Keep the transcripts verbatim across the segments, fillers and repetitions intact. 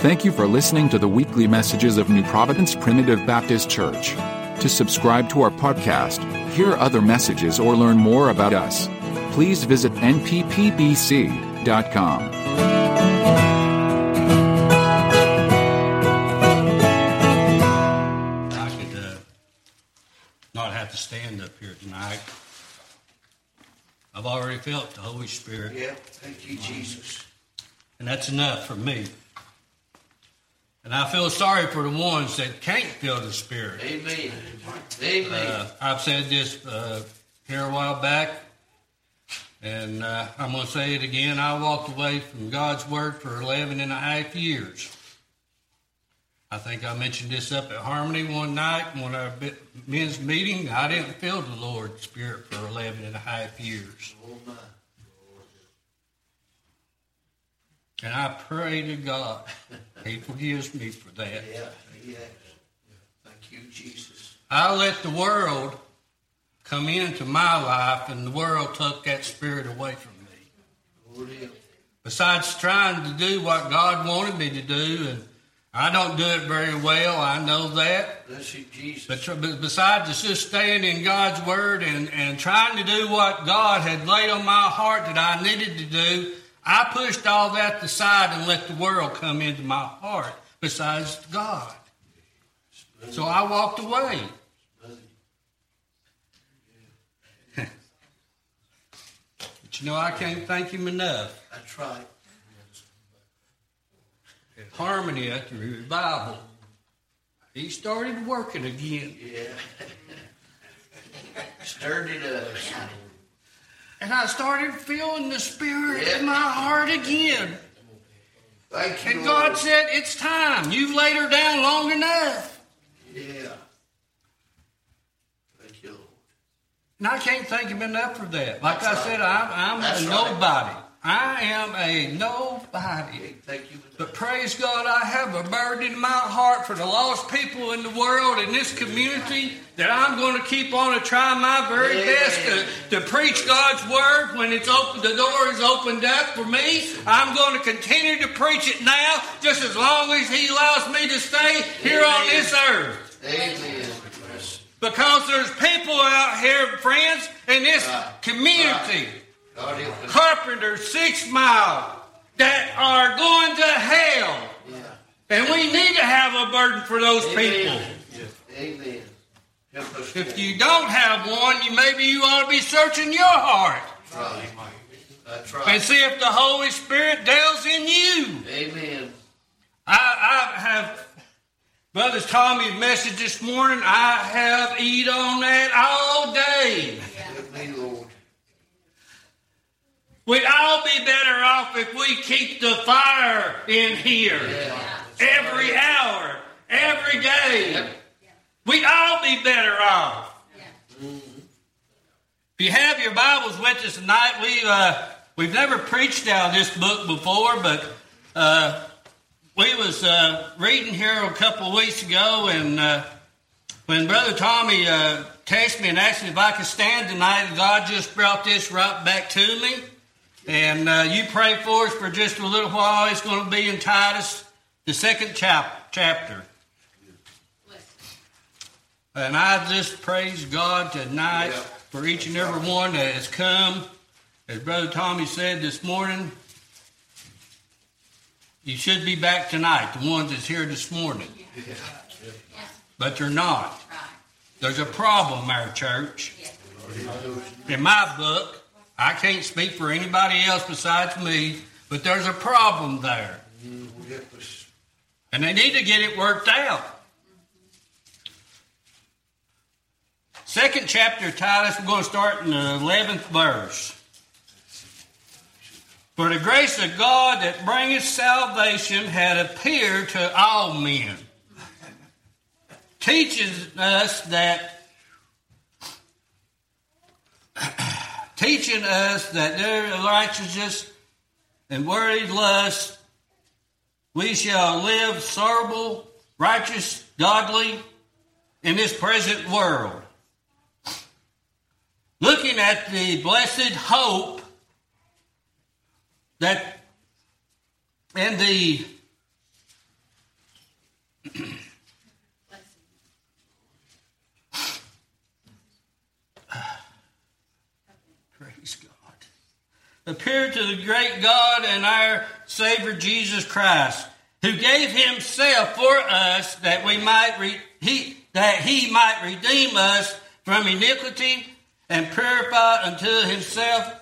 Thank you for listening to the weekly messages of New Providence Primitive Baptist Church. To subscribe to our podcast, hear other messages, or learn more about us, please visit N P P B C dot com. I could uh, not have to stand up here tonight. I've already felt the Holy Spirit. Yeah, thank you, Jesus. And that's enough for me. And I feel sorry for the ones that can't feel the Spirit. Amen. Amen. Uh, I've said this uh, here a while back, and uh, I'm going to say it again. I walked away from God's Word for eleven and a half years. I think I mentioned this up at Harmony one night when our men's meeting. I didn't feel the Lord's Spirit for eleven and a half years. Oh, my. And I pray to God He forgives me for that. Yeah, yes. Thank you, Jesus. I let the world come into my life, and the world took that Spirit away from me. Lord, yeah. Besides trying to do what God wanted me to do, and I don't do it very well, I know that. Bless you, Jesus. But, but besides just staying in God's Word and, and trying to do what God had laid on my heart that I needed to do, I pushed all that aside and let the world come into my heart besides God. So I walked away. But you know, I can't thank Him enough. That's right. At Harmony at the revival, He started working again. Yeah. Stirred it up. And I started feeling the Spirit Yeah. in my heart again. Thank you, And God Lord. said, it's time. You've laid her down long enough. Yeah. Thank you, Lord. And I can't thank Him enough for that. Like That's I right. said, I'm, I'm That's a right. nobody. I am a nobody. Thank you. But praise God, I have a burden in my heart for the lost people in the world, in this community, that I'm going to keep on and try my very Amen. best to, to preach God's Word when it's open. The door is opened up for me. I'm going to continue to preach it now, just as long as He allows me to stay here Amen. on this earth. Amen. Because there's people out here, friends, in this Right. community, God help us. Carpenter, Six Mile, that are going to hell. Yeah. And we need to have a burden for those people. Amen. Amen. Help us. If you don't have one, you maybe you ought to be searching your heart Right. That's and right. see if the Holy Spirit dwells in you. Amen. I, I have, Brother Tommy's message this morning, I have eat on that all day. Help me, Lord. We'd all be better off if we keep the fire in here Yeah. every hour, every day. We'd all be better off. If you have your Bibles with us tonight, we, uh, we've never preached out of this book before, but uh, we was uh, reading here a couple of weeks ago, and uh, when Brother Tommy uh, texted me and asked me if I could stand tonight, God just brought this right back to me. And uh, you pray for us for just a little while. It's going to be in Titus, the second chap- chapter. And I just praise God tonight Yeah. for each and every one that has come. As Brother Tommy said this morning, you should be back tonight, the ones that's here this morning. But they're not. There's a problem, our church. In my book, I can't speak for anybody else besides me, but there's a problem there. Help us. And they need to get it worked out. Second chapter of Titus, we're going to start in the eleventh verse. For the grace of God that bringeth salvation had appeared to all men, teaches us that teaching us that there is righteousness and worthy lust, we shall live soberly, righteous, godly in this present world, looking at the blessed hope that and the appeared to the great God and our Savior Jesus Christ, who gave himself for us that we might re- he that he might redeem us from iniquity and purify unto himself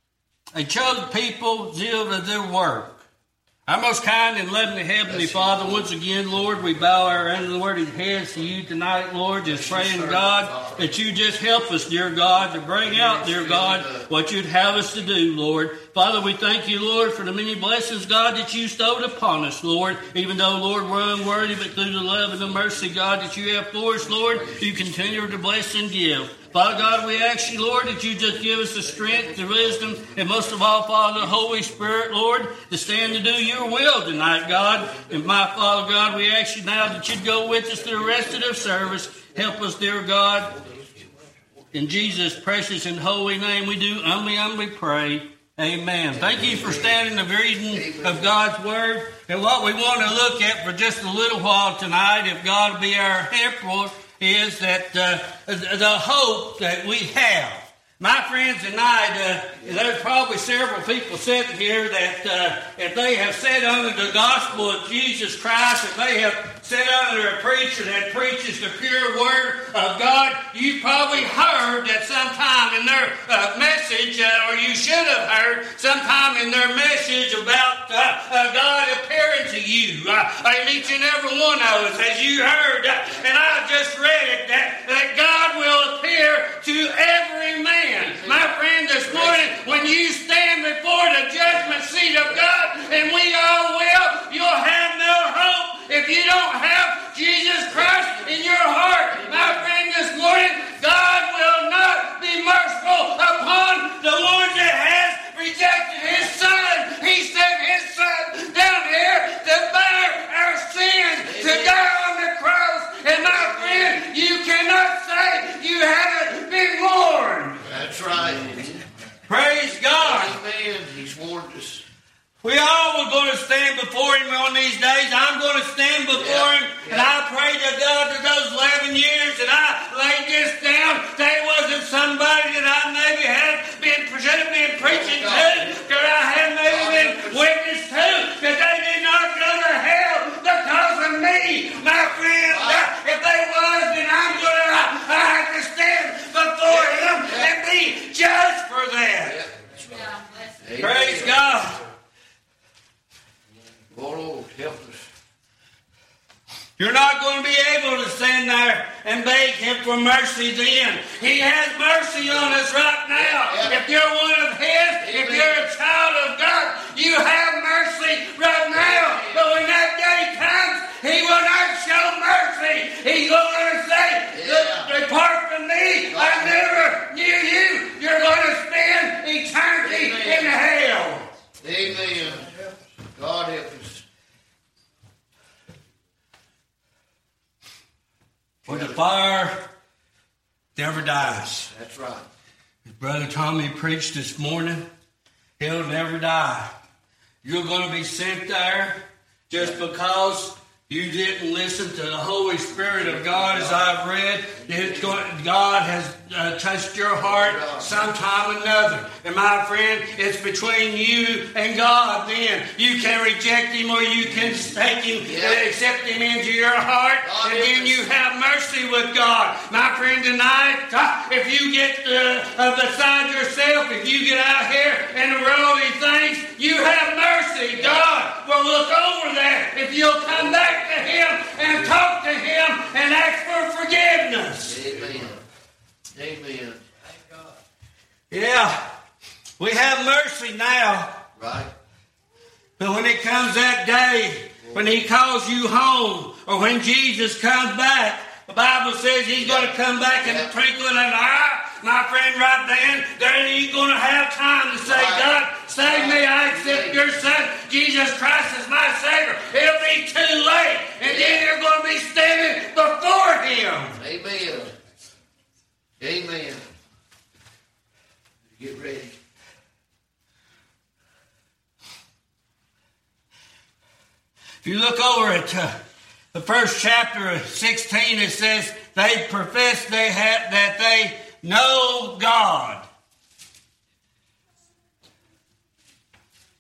a chosen people, zeal of their work. Our most kind and loving Heavenly Father, once again, Lord, we bow our unworthy heads to you tonight, Lord, just praying, God, that you just help us, dear God, to bring out, dear God, what you'd have us to do, Lord. Father, we thank you, Lord, for the many blessings, God, that you bestowed upon us, Lord. Even though, Lord, we're unworthy, but through the love and the mercy, God, that you have for us, Lord, you continue to bless and give. Father God, we ask you, Lord, that you just give us the strength, the wisdom, and most of all, Father, the Holy Spirit, Lord, to stand to do your will tonight, God. And my Father God, we ask you now that you'd go with us through the rest of the service. Help us, dear God. In Jesus' precious and holy name, we do humbly, humbly pray. Amen. Thank you for standing the reading of God's Word. And what we want to look at for just a little while tonight, if God will be our helper, is that uh, the hope that we have. My friends tonight, uh, there's probably several people sitting here that uh, if they have sat under the gospel of Jesus Christ, if they have sat under a preacher that preaches the pure word of God, you probably heard that sometime in their uh, message, uh, or you should have heard sometime in their message about uh, uh, God appearing to you. Uh, and each and every one of us, as you heard, uh, and I just read it, that, that God will appear to every man. My friend, this morning, when you stand before the judgment seat of God, and we all will, you'll have no hope if you don't have Jesus Christ in your heart. My friend, this morning, God will not be merciful upon the one that has rejected his Son. He sent his Son down here to bear our sins, to die on the cross. And my friend, you cannot say you haven't been warned. That's right. Praise God. Amen. He's warned us. We all were going to stand before him on these days. I'm going to stand before yeah, him. yeah. And I pray to God that those eleven years that I laid this down, there wasn't somebody that I maybe had been, should have been preaching to, that I had maybe been witness to, that they did not go to hell because of me. My friend, uh, if they was, then I'm going to, I, I have to stand before him and be judged for that. Yeah. Praise God. Lord, help us. You're not going to be able to stand there and beg him for mercy then. He has mercy on us right now. Yeah. If you're one of his, Amen. if you're a child of God, you have mercy right now. But when that day comes, he will not show mercy. He's going to say, Yeah. depart from me, I never knew you. You're going to spend eternity Amen. in hell. Amen. God help us. For the fire never dies. That's right. Brother Tommy preached this morning. He'll never die. You're going to be sent there just because you didn't listen to the Holy Spirit of God, as I've read. It's going, God has uh, touched your heart sometime or another. And my friend, it's between you and God then. You can reject him or you can take him, Yeah. accept him into your heart, God and then you have mercy with God. My friend, tonight, uh, if you get uh, uh, beside yourself, if you get out here and the worldly things, you have mercy. God will look over that if you'll come back to him and talk to him and ask for forgiveness. Amen. Amen. Yeah, we have mercy now. Right. But when it comes that day, when he calls you home, or when Jesus comes back, the Bible says he's going to come back in the twinkling of an eye. My friend, right then, there you ain't going to have time to say, Right. God, save me, I accept your Son, Jesus Christ as my Savior. It'll be too late. And then you're going to be standing before him. Amen. Amen. Get ready. If you look over at uh, the first chapter of sixteen, it says they profess they have that they know God.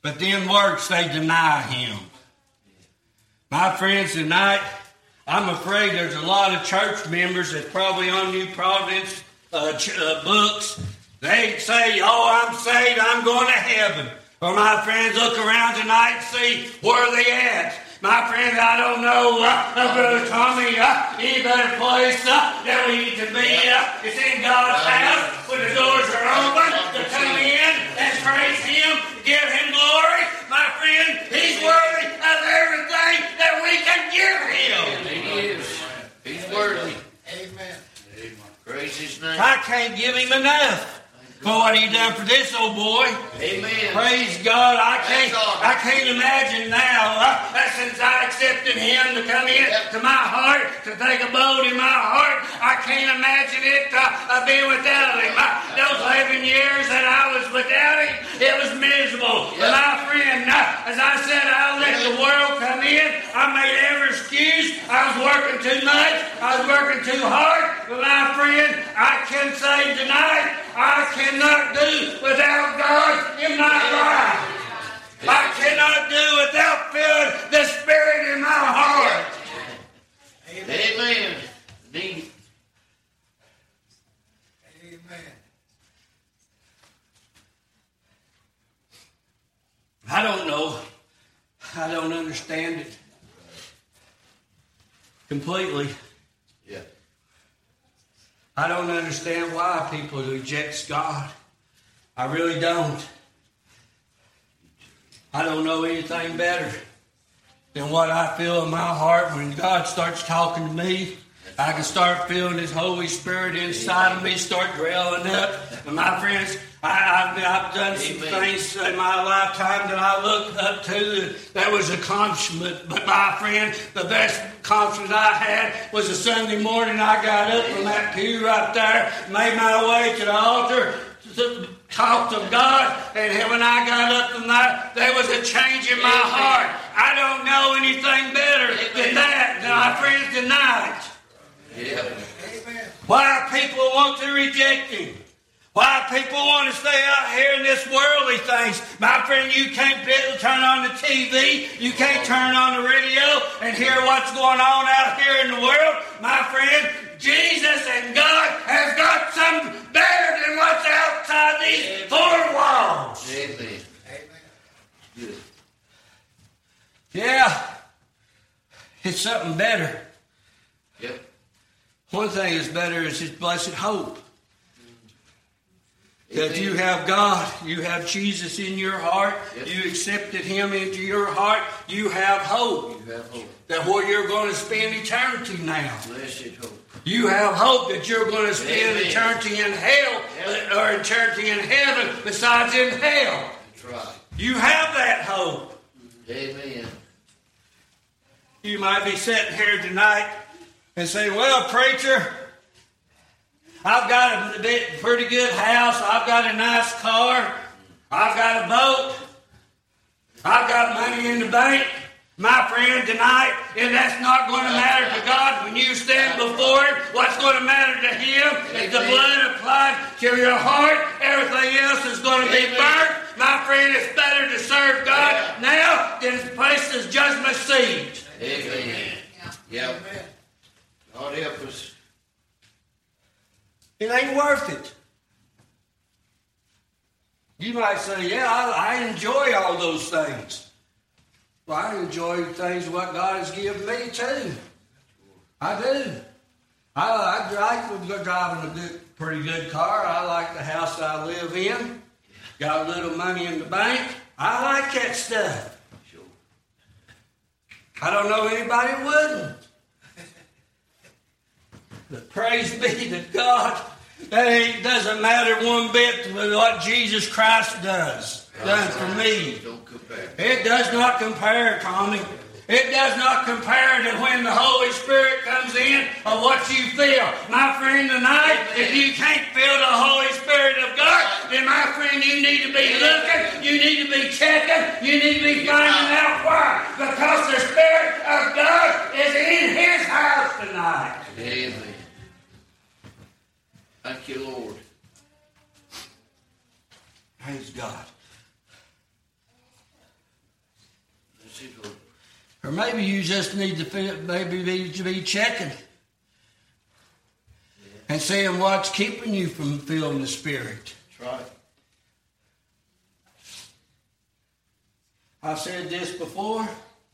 but then works, they deny him. My friends, tonight, I'm afraid there's a lot of church members that's probably on New Providence uh, ch- uh, books. They say, oh, I'm saved, I'm going to heaven. Or my friends, look around tonight and see where they at. My friends, I don't know, uh, uh, Brother Tommy, uh, any better place uh, that we need to be. Uh, it's in God's house when the doors are open to come in and praise Him, give Him glory. My friend, He's worthy of everything that we can give Him. He is. He's worthy. Amen. Praise His name. I can't give Him enough for what He done for this old boy. Amen. Praise God. I can't I can't imagine now, uh, since I accepted Him to come in to my heart, to take abode in my heart, I can't imagine it uh, being without Him. Uh, those eleven years that I was without Him, it was miserable. Yep. But my friend, uh, as I said, I let the world come in. I made every excuse. I was working too much. I was working too hard. But my friend, I can say tonight, I cannot do without God in my life. I cannot do without feeling the Spirit in my heart. Amen. Amen. Amen. I don't know. I don't understand it completely. Yeah. I don't understand why people reject God. I really don't. I don't know anything better than what I feel in my heart when God starts talking to me. I can start feeling His Holy Spirit inside of me start dwelling up. And my friends, I, I've, I've done some things in my lifetime that I look up to that was accomplishment. But my friend, the best accomplishment I had was a Sunday morning I got up from that pew right there, made my way to the altar, talked to God, and when I got up from that, there was a change in my heart. I don't know anything better than that, than my friends tonight. Yeah. Why people want to reject Him. Why people want to stay out here in this worldly things. My friend, you can't turn on the T V. You can't turn on the radio and hear what's going on out here in the world. My friend, Jesus and God has got something better than what's outside these four walls. Amen. Amen. Yeah. It's something better. Yep. One thing is better is His blessed hope. That you have God, you have Jesus in your heart, yes. You accepted Him into your heart, you have hope. You have hope. That where you're going to spend eternity now. Blessed hope. You have hope that you're going to spend Amen. eternity in hell, yep. Or eternity in heaven besides in hell. That's right. You have that hope. Amen. You might be sitting here tonight and say, well, preacher, I've got a bit, pretty good house. I've got a nice car. I've got a boat. I've got money in the bank. My friend, tonight, and that's not going to matter to God when you stand before Him. What's going to matter to Him is the blood applied to your heart. Everything else is going to be burnt. My friend, it's better to serve God now than to place His judgment seat. Amen. Yeah. God help us. It ain't worth it. You might say, yeah, I, I enjoy all those things. Well, I enjoy things what God has given me too. I do. I, I like driving a good, pretty good car. I like the house that I live in. Got a little money in the bank. I like that stuff. I don't know anybody who wouldn't. But praise be to God. That ain't, doesn't matter one bit with what Jesus Christ does. Done for me. Don't compare. It does not compare, Tommy. It does not compare to when the Holy Spirit comes in of what you feel. My friend, tonight, if you can't feel the Holy Spirit of God, then my friend, you need to be looking, you need to be checking, you need to be finding out why. Because the Spirit of God is in His house tonight. Amen. Thank you, Lord. Praise God. you, Lord. Or maybe you just need to feel, maybe be, to be checking Yeah. and seeing what's keeping you from feeling the Spirit. That's right. I've said this before.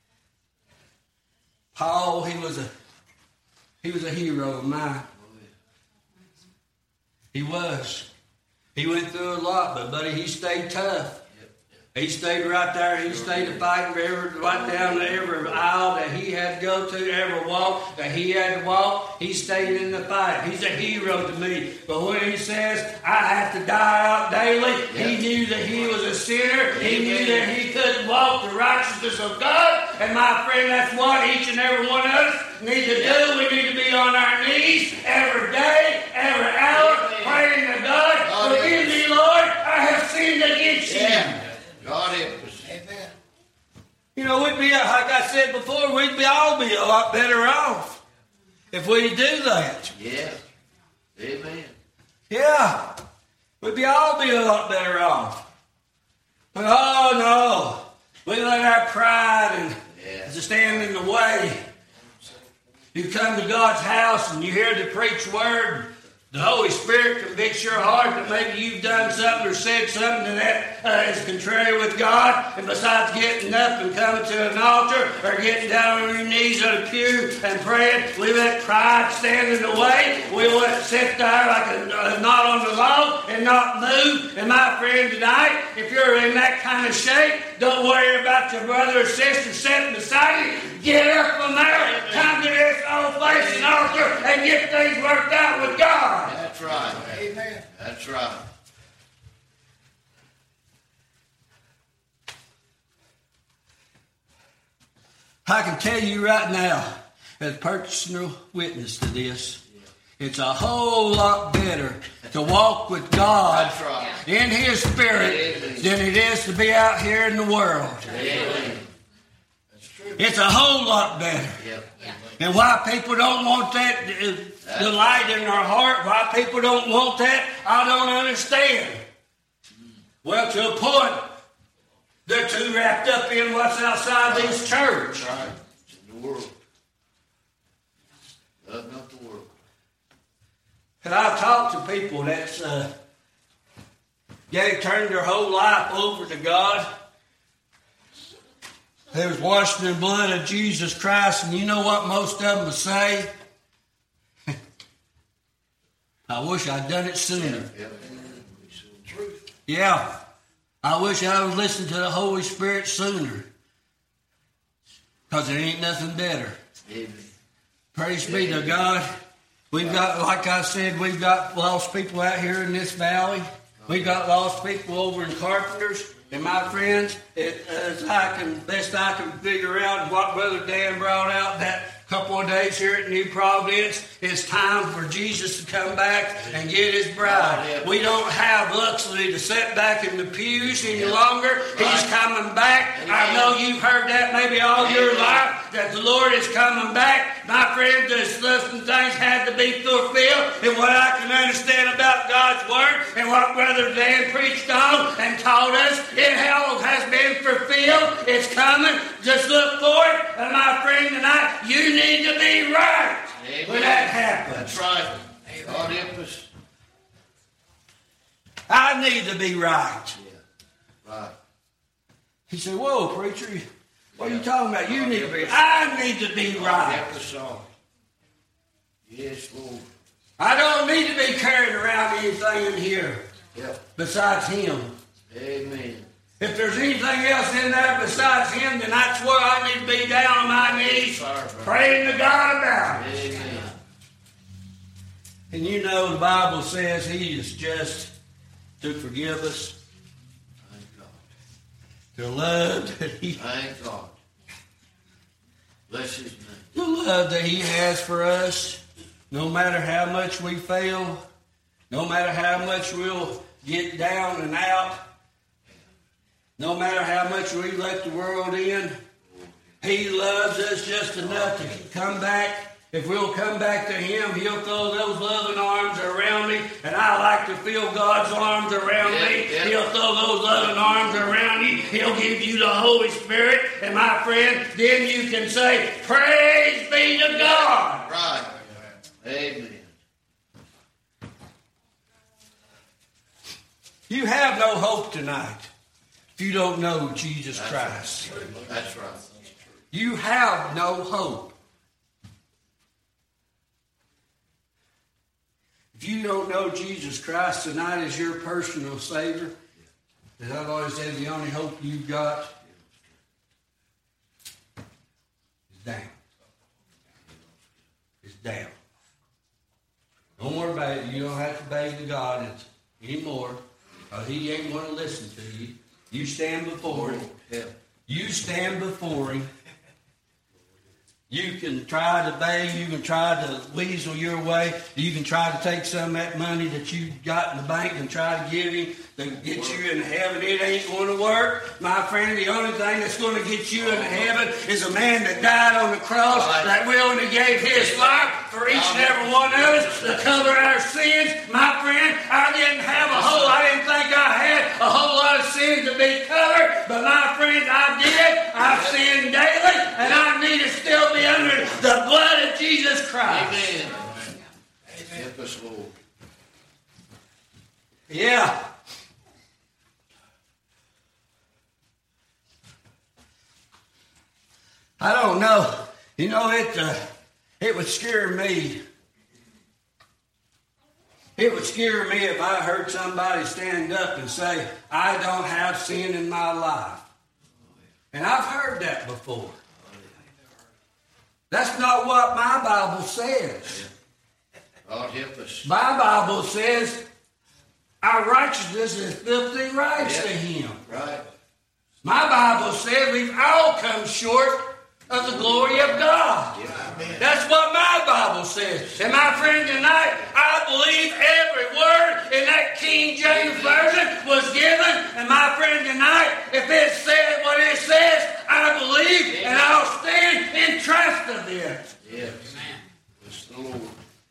Paul, he was a he was a hero of mine. Oh, yeah. He was. He went through a lot, but buddy, he stayed tough. Yep. He stayed right there. He stayed fighting every, right down every aisle that he had to go to, every walk that he had to walk. He stayed in the fight. He's a hero to me. But when he says, I have to die out daily, he knew that he was a sinner. He knew that he couldn't walk the righteousness of God. And my friend, that's what each and every one of us need to do. We need to be on our knees every day, every hour, praying to God, forgive me, Lord, I have sinned against you. Yeah. God help us. Amen. You know, we'd be, like I said before, we'd be all be a lot better off if we do that. Yeah. Amen. Yeah, we'd be all be a lot better off. But oh no, we let our pride and Yeah. stand in the way. You come to God's house and you hear the preached word. The Holy Spirit convicts your heart that maybe you've done something or said something that uh, is contrary with God. And besides getting up and coming to an altar or getting down on your knees on a pew and praying, we let pride stand in the way. We let it sit there like a, a knot on the log and not move. And my friend, tonight, if you're in that kind of shape, don't worry about your brother or sister sitting beside you. Get up from there, come to this old-fashioned altar and get things worked out with God. That's right. Amen. That's right. I can tell you right now, as personal witness to this, it's a whole lot better to walk with God That's right. in His Spirit than it is to be out here in the world. Amen. It's a whole lot better. Yep. And why people don't want that uh, delight in their heart, why people don't want that, I don't understand. Well, to a point, they're too wrapped up in what's outside this church. That's right. It's in the world. Love not the world. And I've talked to people that's uh, they turned their whole life over to God. They was washed in the blood of Jesus Christ, and you know what most of them would say? I wish I'd done it sooner. Yep. Truth. Yeah, I wish I was listening to the Holy Spirit sooner, because there ain't nothing better. Amen. Praise be to God. We've got, like I said, we've got lost people out here in this valley. We've got lost people over in Carpenters. And my friends, it, as I can, best I can figure out what Brother Dan brought out that couple of days here at New Providence, it's time for Jesus to come back and get His bride. We don't have luxury to sit back in the pews any longer. He's coming back. I know you've heard that maybe all your life, that the Lord is coming back. My friends, there's certain things had to be fulfilled. And what I can understand about God's Word and what Brother Dan preached on and taught us, it all has been fulfilled. It's coming. Just look for it. And my friend, tonight, you need to be right Amen. when that happens. That's right. God help us. I need to be right. Yeah. Right. He said, whoa, preacher, what are you talking about? You need to be, I need to be God right. help us all. Yes, Lord. I don't need to be carrying around anything in here Yep. besides Him. Amen. If there's anything else in there besides Him, then that's where I need to be down on my knees, praying to God about it. Amen. And you know the Bible says He is just to forgive us, Thank God. the love that He, Thank God. Bless His name. the love that He has for us. No matter how much we fail, no matter how much we'll get down and out, no matter how much we let the world in, He loves us just enough to come back If we'll come back to Him, He'll throw those loving arms around me, and I like to feel God's arms around Yeah, me. yeah. He'll throw those loving arms around you. He'll give you the Holy Spirit, and my friend, then you can say, praise be to God. Right. Amen. You have no hope tonight if you don't know Jesus That's Christ. Right. That's right. You have no hope. If you don't know Jesus Christ tonight as your personal Savior, as I've always said, the only hope you've got is down. It's down. Don't worry about it. You don't have to beg to God anymore. Uh, he ain't going to listen to you. You stand before Him. Yeah. You stand before Him. You can try to beg, you can try to weasel your way, you can try to take some of that money that you got in the bank and try to give Him to get you in heaven. It ain't going to work. My friend, the only thing that's going to get you into heaven is a man that died on the cross, that willingly gave His life for each and every one of us to cover our sins. My friend, I didn't have a whole, I didn't think I had a whole lot of sins to be covered, but my friends, I did. I've sinned daily, and I need to still be under the blood of Jesus Christ. Amen. Help us, Lord. Yeah. I don't know. You know, it uh, it would scare me. It would scare me if I heard somebody stand up and say, I don't have sin in my life. And I've heard that before. That's not what my Bible says. God help us. My Bible says our righteousness is filthy rags Yeah. to Him. Right. My Bible says we've all come short of the glory of God. That's what my Bible says. And my friend, tonight, I believe every word in that King James Version was given. And my friend, tonight, if it says what it says, I believe and I'll stand in trust of it. Yes. Bless the Lord.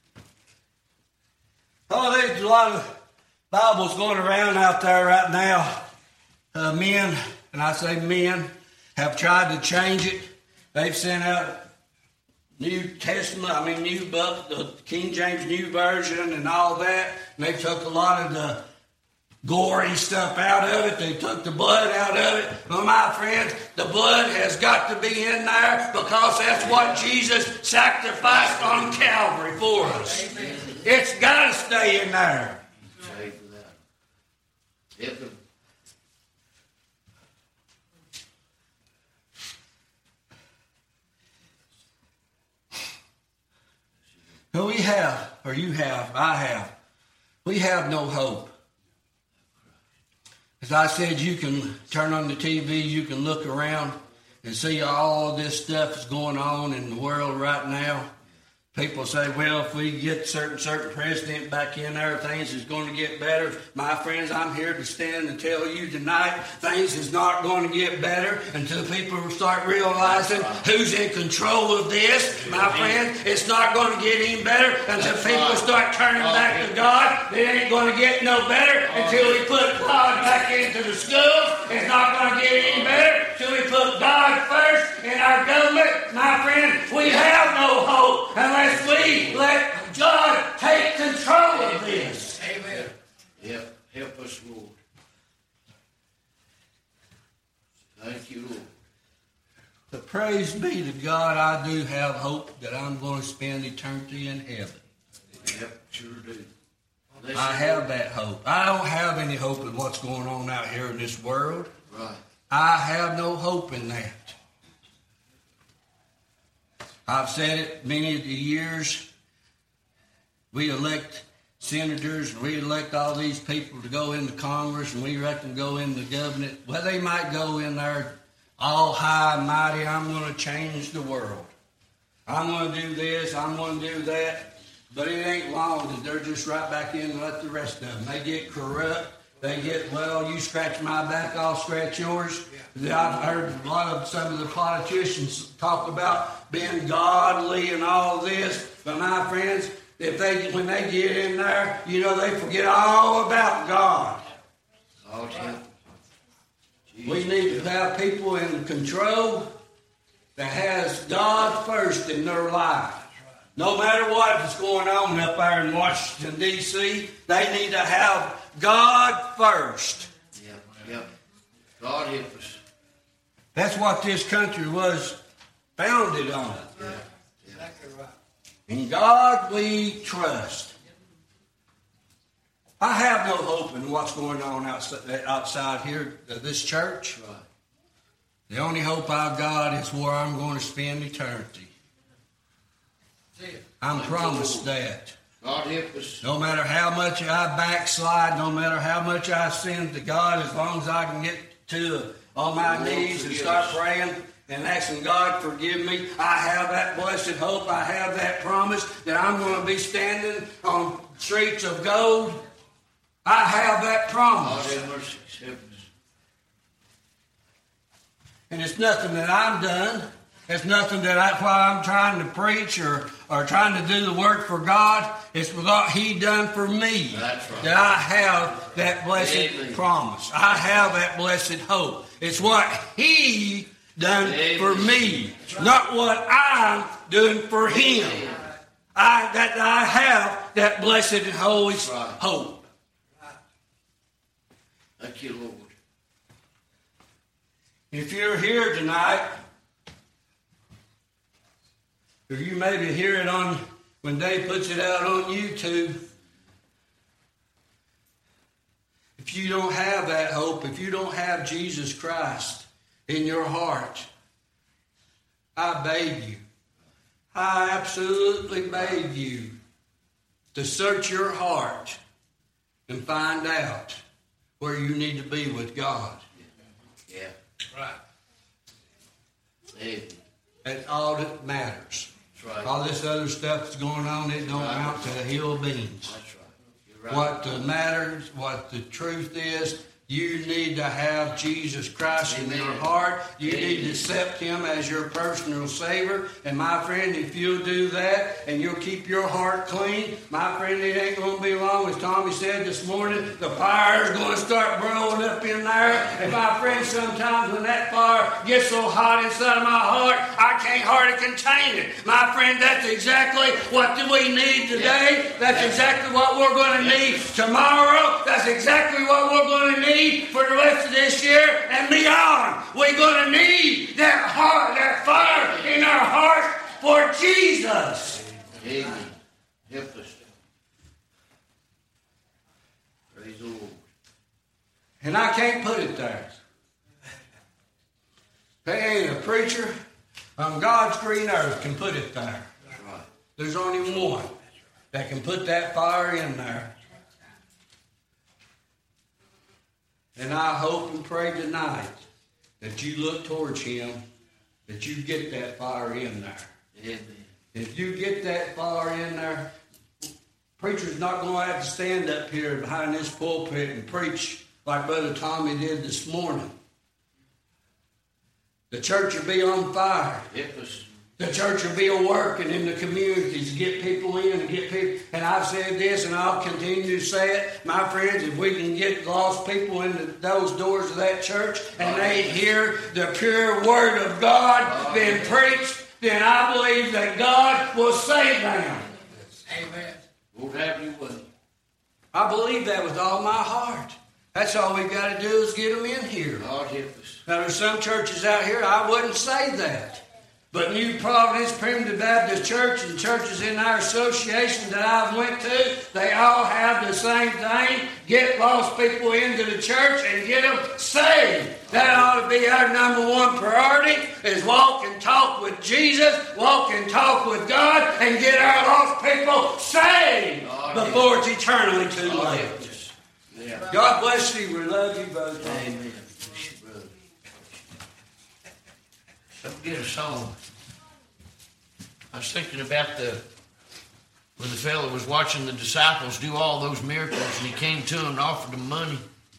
Oh, there's a lot of Bibles going around out there right now. Uh, men, and I say men, have tried to change it. They've sent out New Testament, I mean New Book, the King James New Version and all that. And they took a lot of the gory stuff out of it. They took the blood out of it. Well, my friends, the blood has got to be in there because that's what Jesus sacrificed on Calvary for us. It's got to stay in there. Say for that. Help them. No, we have, or you have, I have. We have no hope. As I said, you can turn on the T V, you can look around and see all this stuff is going on in the world right now. People say, well, if we get certain certain president back in there, things is going to get better. My friends, I'm here to stand and tell you tonight, things is not going to get better until people start realizing who's in control of this. My friend, it's not going to get any better until people start turning back to God. It ain't going to get no better until we put God back into the schools. It's not going to get any better until we put God first in our government. My friend, we have no hope unless we let God take control of this. Amen. Yep. Help us, Lord. Thank you, Lord. But praise be to God, I do have hope that I'm going to spend eternity in heaven. Yep, sure do. Bless I you, have Lord. that hope. I don't have any hope in what's going on out here in this world. Right. I have no hope in that. I've said it many of the years. We elect senators and we elect all these people to go into Congress and we reckon go into government. Well, they might go in there all high and mighty. I'm going to change the world. I'm going to do this. I'm going to do that. But it ain't long that they're just right back in like the rest of them. They get corrupt They get, well, you scratch my back, I'll scratch yours. I've heard a lot of some of the politicians talk about being godly and all this. But my friends, if they when they get in there, you know, they forget all about God. Oh, we need to have people in control that has God first in their life. No matter what is going on up there in Washington, D C, they need to have God first. Yep, yep. God help us. That's what this country was founded on. Yeah. Exactly right. In God we trust. I have no hope in what's going on outside, outside here of this church. Right. The only hope I've got is where I'm going to spend eternity. I'm promised that. God help us. No matter how much I backslide, no matter how much I sin to God, as long as I can get to on my knees and start praying and asking God forgive me, I have that blessed hope. I have that promise that I'm going to be standing on streets of gold. I have that promise. God have mercy. Help us. And it's nothing that I've done. It's nothing that I, why I'm trying to preach or, or trying to do the work for God. It's what He done for me. That's right. That I have that blessed Amen. promise. I have that blessed hope. It's what He done Amen. for me, not what I'm doing for Him. Amen. I that I have that blessed and holy Right. hope. Thank you, Lord. If you're here tonight, or you maybe hear it on when Dave puts it out on YouTube, if you don't have that hope, if you don't have Jesus Christ in your heart, I beg you, I absolutely beg you to search your heart and find out where you need to be with God. Yeah. Right. Amen. That's all that matters. That's right. All this other stuff that's going on, it don't amount to a hill of beans. That's right. You're right. What the matters, what the truth is, you need to have Jesus Christ in Amen. your heart. You Amen. need to accept Him as your personal Savior. And my friend, if you'll do that and you'll keep your heart clean, my friend, it ain't going to be long. As Tommy said this morning, the fire's going to start blowing up in there. And my friend, sometimes when that fire gets so hot inside of my heart, I can't hardly contain it. My friend, that's exactly what do we need today. That's exactly what we're going to need tomorrow. That's exactly what we're going to need for the rest of this year and beyond. We're going to need that heart, that fire in our heart for Jesus. Amen. Help us. Praise the Lord. And I can't put it there. There ain't a preacher on God's green earth can put it there. That's right. There's only one that can put that fire in there. And I hope and pray tonight that you look towards Him, that you get that fire in there. Amen. If you get that fire in there, preacher's not going to have to stand up here behind this pulpit and preach like Brother Tommy did this morning. The church will be on fire. Help us. The church will be a working in the communities to get people in and get people. And I've said this and I'll continue to say it. My friends, if we can get lost people into those doors of that church and they hear the pure word of God being preached, then I believe that God will save them. Amen. Lord, have your way. I believe that with all my heart. That's all we've got to do is get them in here. God help us. Now, there's some churches out here, I wouldn't say that. But New Providence Primitive Baptist Church and churches in our association that I've went to, they all have the same thing. Get lost people into the church and get them saved. That ought to be our number one priority, is walk and talk with Jesus, walk and talk with God, and get our lost people saved before it's eternally too God late. help us. Yeah. God bless you. We love you both. Amen. Bless you, brother. Let's get a song. I was thinking about the when the fellow was watching the disciples do all those miracles, and he came to them and offered them money.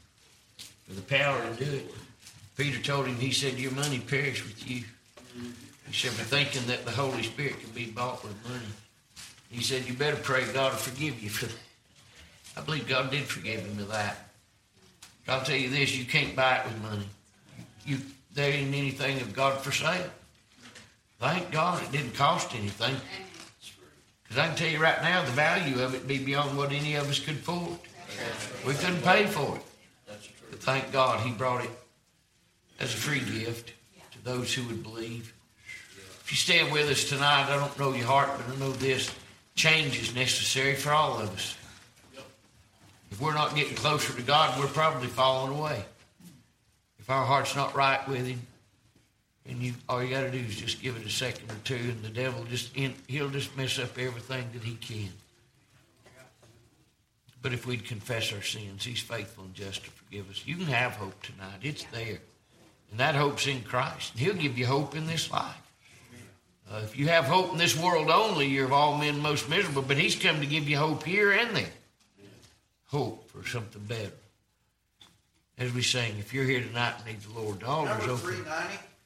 with the power to do it. Peter told him, he said, your money perish with you. He said, but thinking that the Holy Spirit can be bought with money. He said, you better pray God will forgive you for that. I believe God did forgive him of that. I'll tell you this, you can't buy it with money. You, there ain't anything of God for sale. Thank God it didn't cost anything. Because I can tell you right now, the value of it be beyond what any of us could afford. We couldn't pay for it. But thank God he brought it as a free gift to those who would believe. If you stand with us tonight, I don't know your heart, but I know this. Change is necessary for all of us. If we're not getting closer to God, we're probably falling away. If our heart's not right with him, and you, all you got to do is just give it a second or two, and the devil just he'll just mess up everything that he can. But if we'd confess our sins, he's faithful and just to forgive us. You can have hope tonight. It's there. And that hope's in Christ. And he'll give you hope in this life. Uh, if you have hope in this world only, you're of all men most miserable. But he's come to give you hope here and there. Hope for something better. As we sing, if you're here tonight and need the Lord, the altar's Number open. three ninety.